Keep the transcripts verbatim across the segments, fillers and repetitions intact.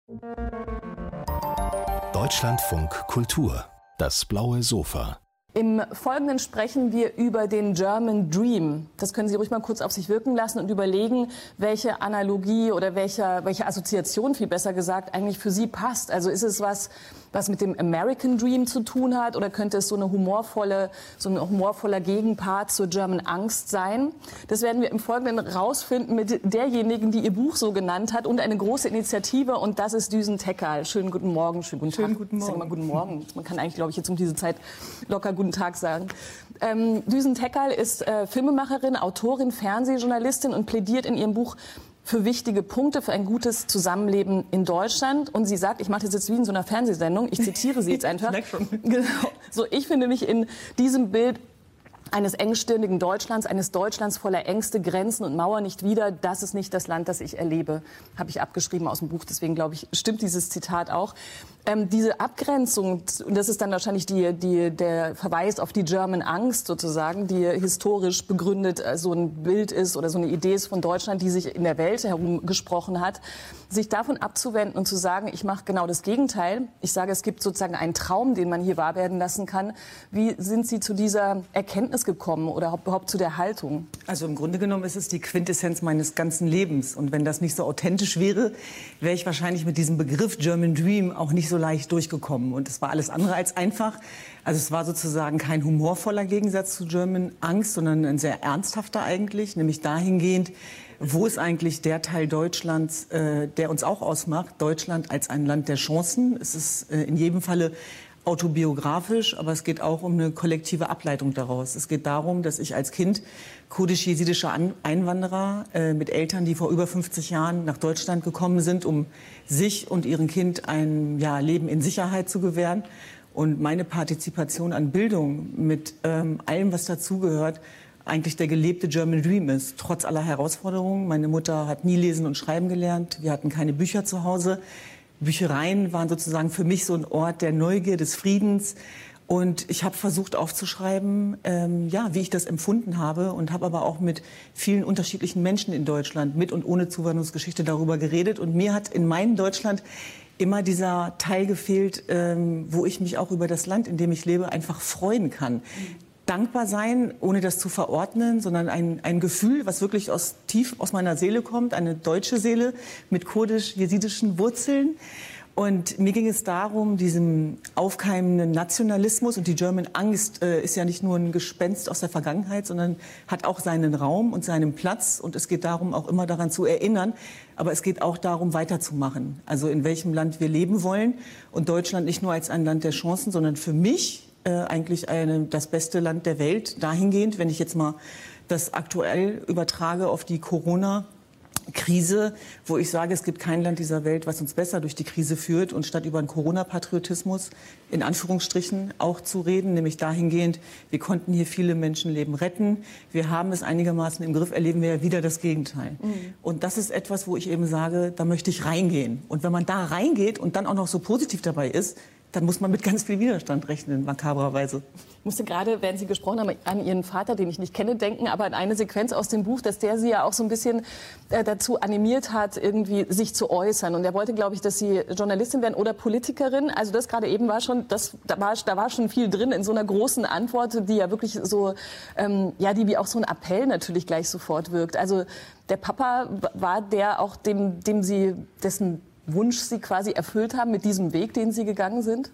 Deutschlandfunk Kultur, das blaue Sofa. Im Folgenden sprechen wir über den German Dream. Das können Sie ruhig mal kurz auf sich wirken lassen und überlegen, welche Analogie oder welche, welche Assoziation, viel besser gesagt, eigentlich für Sie passt. Also ist es was, was mit dem American Dream zu tun hat, oder könnte es so eine humorvolle, so ein humorvoller Gegenpart zur German Angst sein? Das werden wir im Folgenden rausfinden mit derjenigen, die ihr Buch so genannt hat, und eine große Initiative, und das ist Düsen Tekkal. Schönen guten Morgen, schönen guten Tag. Schönen guten Morgen. Ich sage mal guten Morgen. Man kann eigentlich, glaube ich, jetzt um diese Zeit locker guten Tag sagen. Ähm, Düsen Tekkal ist äh, Filmemacherin, Autorin, Fernsehjournalistin und plädiert in ihrem Buch für wichtige Punkte für ein gutes Zusammenleben in Deutschland. Und sie sagt, ich mache das jetzt wie in so einer Fernsehsendung, ich zitiere sie jetzt einfach. Genau. So, ich finde mich in diesem Bild eines engstirnigen Deutschlands, eines Deutschlands voller Ängste, Grenzen und Mauern nicht wieder. Das ist nicht das Land, das ich erlebe, habe ich abgeschrieben aus dem Buch. Deswegen, glaube ich, stimmt dieses Zitat auch. Ähm, diese Abgrenzung, und das ist dann wahrscheinlich die, die, der Verweis auf die German Angst sozusagen, die historisch begründet äh, so ein Bild ist oder so eine Idee ist von Deutschland, die sich in der Welt herumgesprochen hat, sich davon abzuwenden und zu sagen, ich mache genau das Gegenteil. Ich sage, es gibt sozusagen einen Traum, den man hier wahr werden lassen kann. Wie sind Sie zu dieser Erkenntnis gekommen oder überhaupt zu der Haltung? Also im Grunde genommen ist es die Quintessenz meines ganzen Lebens. Und wenn das nicht so authentisch wäre, wäre ich wahrscheinlich mit diesem Begriff German Dream auch nicht so leicht durchgekommen. Und es war alles andere als einfach. Also es war sozusagen kein humorvoller Gegensatz zu German Angst, sondern ein sehr ernsthafter eigentlich, nämlich dahingehend, wo ist eigentlich der Teil Deutschlands, äh, der uns auch ausmacht, Deutschland als ein Land der Chancen. Es ist äh, in jedem Falle autobiografisch, aber es geht auch um eine kollektive Ableitung daraus. Es geht darum, dass ich als Kind kurdisch-jesidischer Einwanderer äh, mit Eltern, die vor über fünfzig Jahren nach Deutschland gekommen sind, um sich und ihrem Kind ein ja, Leben in Sicherheit zu gewähren. Und meine Partizipation an Bildung mit ähm, allem, was dazugehört, eigentlich der gelebte German Dream ist, trotz aller Herausforderungen. Meine Mutter hat nie lesen und schreiben gelernt. Wir hatten keine Bücher zu Hause. Büchereien waren sozusagen für mich so ein Ort der Neugier, des Friedens. Und ich habe versucht aufzuschreiben, ähm, ja, wie ich das empfunden habe, und habe aber auch mit vielen unterschiedlichen Menschen in Deutschland, mit und ohne Zuwanderungsgeschichte, darüber geredet. Und mir hat in meinem Deutschland immer dieser Teil gefehlt, ähm, wo ich mich auch über das Land, in dem ich lebe, einfach freuen kann. Dankbar sein, ohne das zu verordnen, sondern ein, ein Gefühl, was wirklich aus, tief aus meiner Seele kommt, eine deutsche Seele mit kurdisch-jesidischen Wurzeln. Und mir ging es darum, diesem aufkeimenden Nationalismus, und die German Angst äh, ist ja nicht nur ein Gespenst aus der Vergangenheit, sondern hat auch seinen Raum und seinen Platz. Und es geht darum, auch immer daran zu erinnern, aber es geht auch darum, weiterzumachen. Also in welchem Land wir leben wollen, und Deutschland nicht nur als ein Land der Chancen, sondern für mich Äh, eigentlich eine, das beste Land der Welt, dahingehend, wenn ich jetzt mal das aktuell übertrage auf die Corona-Krise, wo ich sage, es gibt kein Land dieser Welt, was uns besser durch die Krise führt, und statt über einen Corona-Patriotismus in Anführungsstrichen auch zu reden, nämlich dahingehend, wir konnten hier viele Menschenleben retten, wir haben es einigermaßen im Griff, erleben wir ja wieder das Gegenteil. Mhm. Und das ist etwas, wo ich eben sage, da möchte ich reingehen. Und wenn man da reingeht und dann auch noch so positiv dabei ist, dann muss man mit ganz viel Widerstand rechnen, makabrerweise. Ich musste gerade, während Sie gesprochen haben, an Ihren Vater, den ich nicht kenne, denken, aber an eine Sequenz aus dem Buch, dass der Sie ja auch so ein bisschen äh, dazu animiert hat, irgendwie sich zu äußern. Und er wollte, glaube ich, dass Sie Journalistin werden oder Politikerin. Also das gerade eben war schon, das, da, war, da war schon viel drin in so einer großen Antwort, die ja wirklich so, ähm, ja, die wie auch so ein Appell natürlich gleich sofort wirkt. Also der Papa war der auch, dem, dem Sie, dessen Wunsch Sie quasi erfüllt haben mit diesem Weg, den Sie gegangen sind?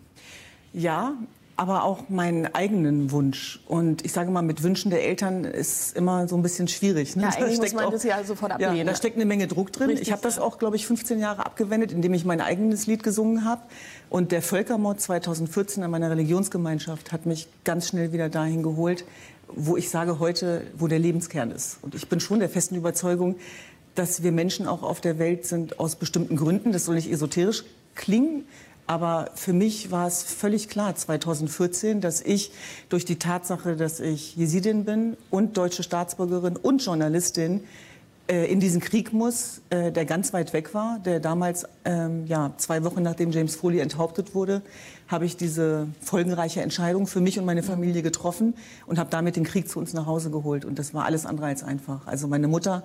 Ja, aber auch meinen eigenen Wunsch. Und ich sage mal, mit Wünschen der Eltern ist immer so ein bisschen schwierig. Ne? Ja, eigentlich muss man auch, das ja sofort ablehnen. Ja, da steckt eine Menge Druck drin. Richtig, ich habe das auch, glaube ich, fünfzehn Jahre abgewendet, indem ich mein eigenes Lied gesungen habe. Und der Völkermord zweitausendvierzehn an meiner Religionsgemeinschaft hat mich ganz schnell wieder dahin geholt, wo ich sage heute, wo der Lebenskern ist. Und ich bin schon der festen Überzeugung, dass wir Menschen auch auf der Welt sind aus bestimmten Gründen. Das soll nicht esoterisch klingen, aber für mich war es völlig klar zweitausendvierzehn, dass ich durch die Tatsache, dass ich Jesidin bin und deutsche Staatsbürgerin und Journalistin, äh, in diesen Krieg muss, äh, der ganz weit weg war, der damals, ähm, ja, zwei Wochen nachdem James Foley enthauptet wurde, habe ich diese folgenreiche Entscheidung für mich und meine Familie getroffen und habe damit den Krieg zu uns nach Hause geholt. Und das war alles andere als einfach. Also meine Mutter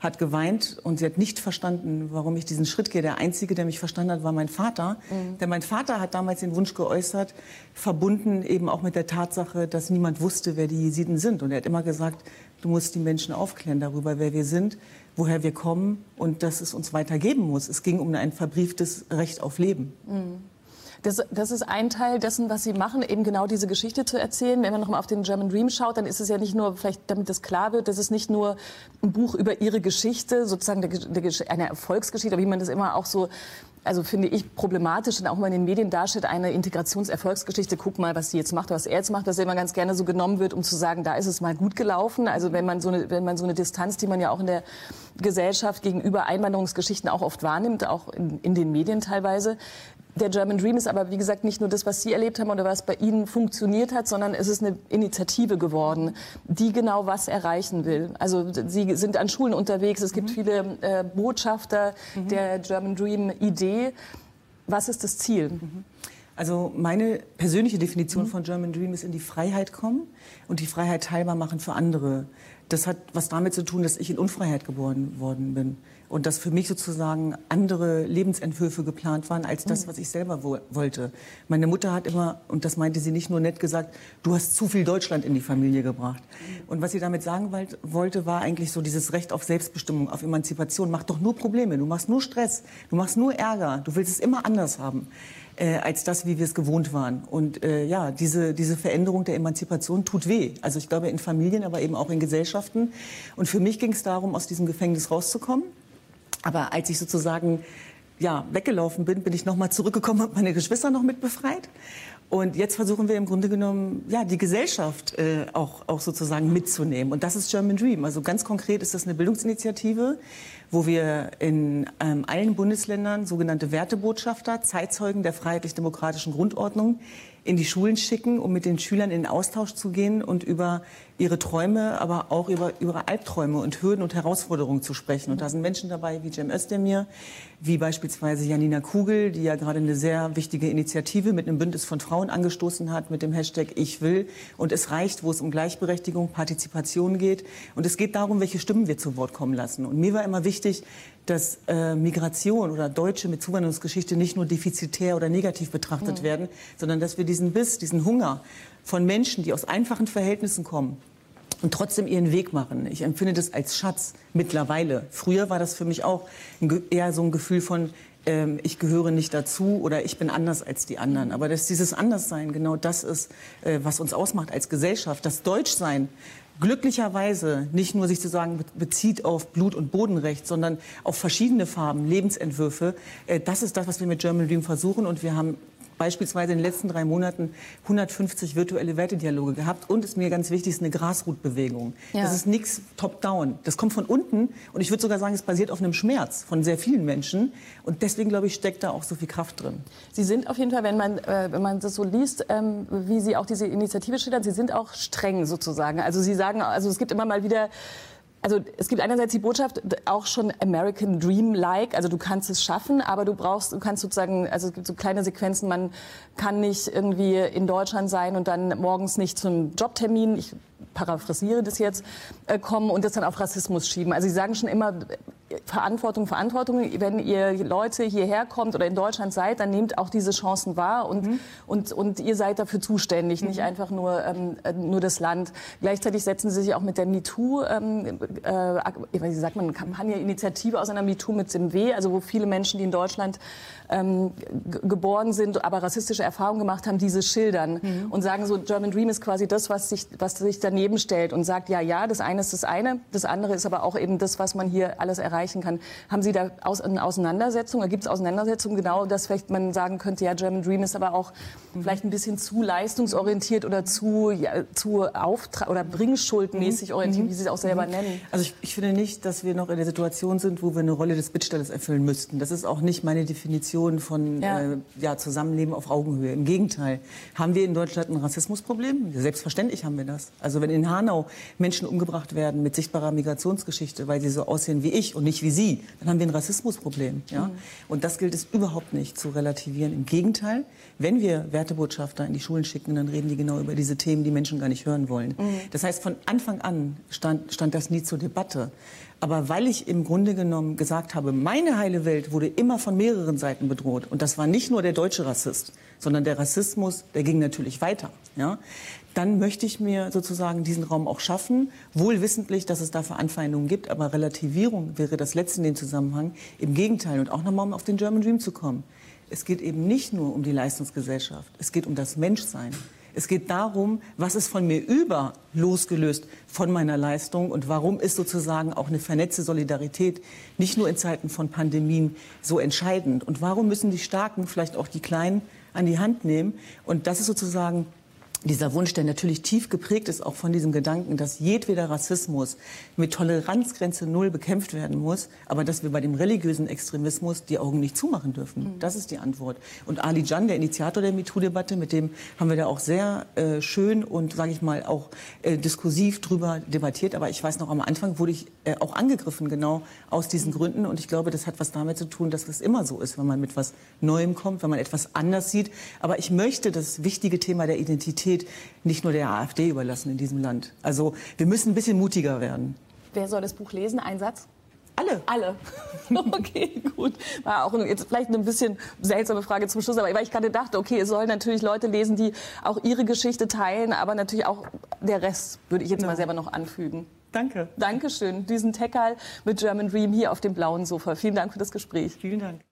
hat geweint und sie hat nicht verstanden, warum ich diesen Schritt gehe. Der Einzige, der mich verstanden hat, war mein Vater. Mhm. Denn mein Vater hat damals den Wunsch geäußert, verbunden eben auch mit der Tatsache, dass niemand wusste, wer die Jesiden sind. Und er hat immer gesagt, du musst die Menschen aufklären darüber, wer wir sind, woher wir kommen und dass es uns weitergeben muss. Es ging um ein verbrieftes Recht auf Leben. Mhm. Das, das ist ein Teil dessen, was Sie machen, eben genau diese Geschichte zu erzählen. Wenn man noch mal auf den German Dream schaut, dann ist es ja nicht nur, vielleicht damit das klar wird, das ist nicht nur ein Buch über Ihre Geschichte, sozusagen der, der, eine Erfolgsgeschichte, wie man das immer auch so, also finde ich problematisch und auch mal in den Medien darstellt, eine Integrationserfolgsgeschichte. Guck mal, was sie jetzt macht, was er jetzt macht, dass immer ganz gerne so genommen wird, um zu sagen, da ist es mal gut gelaufen. Also wenn man so eine, wenn man so eine Distanz, die man ja auch in der Gesellschaft gegenüber Einwanderungsgeschichten auch oft wahrnimmt, auch in, in den Medien teilweise. Der German Dream ist aber, wie gesagt, nicht nur das, was Sie erlebt haben oder was bei Ihnen funktioniert hat, sondern es ist eine Initiative geworden, die genau was erreichen will. Also Sie sind an Schulen unterwegs, es gibt mhm. viele äh, Botschafter mhm. der German Dream-Idee. Was ist das Ziel? Mhm. Also meine persönliche Definition mhm. von German Dream ist in die Freiheit kommen und die Freiheit teilbar machen für andere. Das hat was damit zu tun, dass ich in Unfreiheit geboren worden bin. Und dass für mich sozusagen andere Lebensentwürfe geplant waren, als das, was ich selber wo wollte. Meine Mutter hat immer, und das meinte sie nicht nur nett, gesagt, du hast zu viel Deutschland in die Familie gebracht. Und was sie damit sagen wollte, war eigentlich so dieses Recht auf Selbstbestimmung, auf Emanzipation. Mach doch nur Probleme, du machst nur Stress, du machst nur Ärger, du willst es immer anders haben. Äh, als das, wie wir es gewohnt waren. Und äh, ja, diese, diese Veränderung der Emanzipation tut weh. Also ich glaube in Familien, aber eben auch in Gesellschaften. Und für mich ging es darum, aus diesem Gefängnis rauszukommen. Aber als ich sozusagen ja, weggelaufen bin, bin ich noch mal zurückgekommen und meine Geschwister noch mit befreit. Und jetzt versuchen wir im Grunde genommen, ja, die Gesellschaft äh, auch, auch sozusagen mitzunehmen. Und das ist German Dream. Also ganz konkret ist das eine Bildungsinitiative, wo wir in ähm, allen Bundesländern sogenannte Wertebotschafter, Zeitzeugen der freiheitlich-demokratischen Grundordnung, in die Schulen schicken, um mit den Schülern in den Austausch zu gehen und über ihre Träume, aber auch über ihre Albträume und Hürden und Herausforderungen zu sprechen. Und da sind Menschen dabei wie Cem Özdemir, wie beispielsweise Janina Kugel, die ja gerade eine sehr wichtige Initiative mit einem Bündnis von Frauen angestoßen hat, mit dem Hashtag Ich will. Und es reicht, wo es um Gleichberechtigung, Partizipation geht. Und es geht darum, welche Stimmen wir zu Wort kommen lassen. Und mir war immer wichtig, dass äh, Migration oder Deutsche mit Zuwanderungsgeschichte nicht nur defizitär oder negativ betrachtet mhm. werden, sondern dass wir diesen Biss, diesen Hunger von Menschen, die aus einfachen Verhältnissen kommen und trotzdem ihren Weg machen. Ich empfinde das als Schatz mittlerweile. Früher war das für mich auch ein, eher so ein Gefühl von, ähm, ich gehöre nicht dazu oder ich bin anders als die anderen. Aber dass dieses Anderssein genau das ist, äh, was uns ausmacht als Gesellschaft. Das Deutschsein glücklicherweise nicht nur sich sozusagen bezieht auf Blut- und Bodenrecht, sondern auf verschiedene Farben, Lebensentwürfe. Das ist das, was wir mit German Dream versuchen. Und wir haben beispielsweise in den letzten drei Monaten hundertfünfzig virtuelle Wertedialoge gehabt. Und es ist mir ganz wichtig, es ist eine Grasroot-Bewegung. Ja. Das ist nichts top-down. Das kommt von unten. Und ich würde sogar sagen, es basiert auf einem Schmerz von sehr vielen Menschen. Und deswegen, glaube ich, steckt da auch so viel Kraft drin. Sie sind auf jeden Fall, wenn man, äh, wenn man das so liest, ähm, wie Sie auch diese Initiative schildern, Sie sind auch streng sozusagen. Also Sie sagen, also es gibt immer mal wieder... Also es gibt einerseits die Botschaft, auch schon American Dream-like, also du kannst es schaffen, aber du brauchst, du kannst sozusagen, also es gibt so kleine Sequenzen, man kann nicht irgendwie in Deutschland sein und dann morgens nicht zum Jobtermin, ich paraphrasiere das jetzt, äh, kommen und das dann auf Rassismus schieben. Also Sie sagen schon immer, Verantwortung, Verantwortung. Wenn ihr Leute hierher kommt oder in Deutschland seid, dann nehmt auch diese Chancen wahr und, mhm. und, und ihr seid dafür zuständig, mhm. nicht einfach nur, ähm, nur das Land. Gleichzeitig setzen Sie sich auch mit der MeToo, ähm, äh, wie sagt man, Kampagne, Initiative aus einer MeToo mit dem W, also wo viele Menschen, die in Deutschland ähm, geboren sind, aber rassistische Erfahrungen gemacht haben, diese schildern mhm. und sagen so, German Dream ist quasi das, was sich, was sich daneben stellt und sagt, ja, ja, das eine ist das eine, das andere ist aber auch eben das, was man hier alles erreichen kann. Haben Sie da eine Auseinandersetzung, oder gibt es Auseinandersetzungen genau, dass vielleicht man sagen könnte, ja, German Dream ist aber auch mhm. vielleicht ein bisschen zu leistungsorientiert oder zu, ja, zu Auftrag- oder Bringschuldmäßig mhm. orientiert, wie Sie es auch selber mhm. nennen? Also ich, ich finde nicht, dass wir noch in der Situation sind, wo wir eine Rolle des Bittstellers erfüllen müssten. Das ist auch nicht meine Definition von ja. Äh, ja, Zusammenleben auf Augenhöhe. Im Gegenteil. Haben wir in Deutschland ein Rassismusproblem? Selbstverständlich haben wir das. Also wenn in Hanau Menschen umgebracht werden mit sichtbarer Migrationsgeschichte, weil sie so aussehen wie ich und nicht wie Sie, dann haben wir ein Rassismusproblem. Ja? Mhm. Und das gilt es überhaupt nicht zu relativieren. Im Gegenteil, wenn wir Wertebotschafter in die Schulen schicken, dann reden die genau über diese Themen, die Menschen gar nicht hören wollen. Mhm. Das heißt, von Anfang an stand, stand das nie zur Debatte. Aber weil ich im Grunde genommen gesagt habe, meine heile Welt wurde immer von mehreren Seiten bedroht. Und das war nicht nur der deutsche Rassist, sondern der Rassismus, der ging natürlich weiter. Ja? Dann möchte ich mir sozusagen diesen Raum auch schaffen, wohl wissentlich, dass es dafür Anfeindungen gibt. Aber Relativierung wäre das Letzte in dem Zusammenhang. Im Gegenteil. Und auch nochmal um auf den German Dream zu kommen. Es geht eben nicht nur um die Leistungsgesellschaft. Es geht um das Menschsein. Es geht darum, was ist von mir über losgelöst von meiner Leistung und warum ist sozusagen auch eine vernetzte Solidarität nicht nur in Zeiten von Pandemien so entscheidend. Und warum müssen die Starken vielleicht auch die Kleinen an die Hand nehmen? Und das ist sozusagen dieser Wunsch, der natürlich tief geprägt ist, auch von diesem Gedanken, dass jedweder Rassismus mit Toleranzgrenze Null bekämpft werden muss, aber dass wir bei dem religiösen Extremismus die Augen nicht zumachen dürfen. Mhm. Das ist die Antwort. Und Ali Can, der Initiator der MeToo-Debatte, mit dem haben wir da auch sehr äh, schön und, sage ich mal, auch äh, diskursiv drüber debattiert. Aber ich weiß noch, am Anfang wurde ich äh, auch angegriffen, genau aus diesen Gründen. Und ich glaube, das hat was damit zu tun, dass es immer so ist, wenn man mit was Neuem kommt, wenn man etwas anders sieht. Aber ich möchte das wichtige Thema der Identität nicht nur der AfD überlassen in diesem Land. Also wir müssen ein bisschen mutiger werden. Wer soll das Buch lesen? Ein Satz? Alle. Alle. Okay, gut. War auch jetzt vielleicht eine bisschen seltsame Frage zum Schluss, aber weil ich gerade dachte, okay, es sollen natürlich Leute lesen, die auch ihre Geschichte teilen, aber natürlich auch der Rest, würde ich jetzt mal selber noch anfügen. Danke. Dankeschön. Düsen Teckal mit German Dream hier auf dem blauen Sofa. Vielen Dank für das Gespräch. Vielen Dank.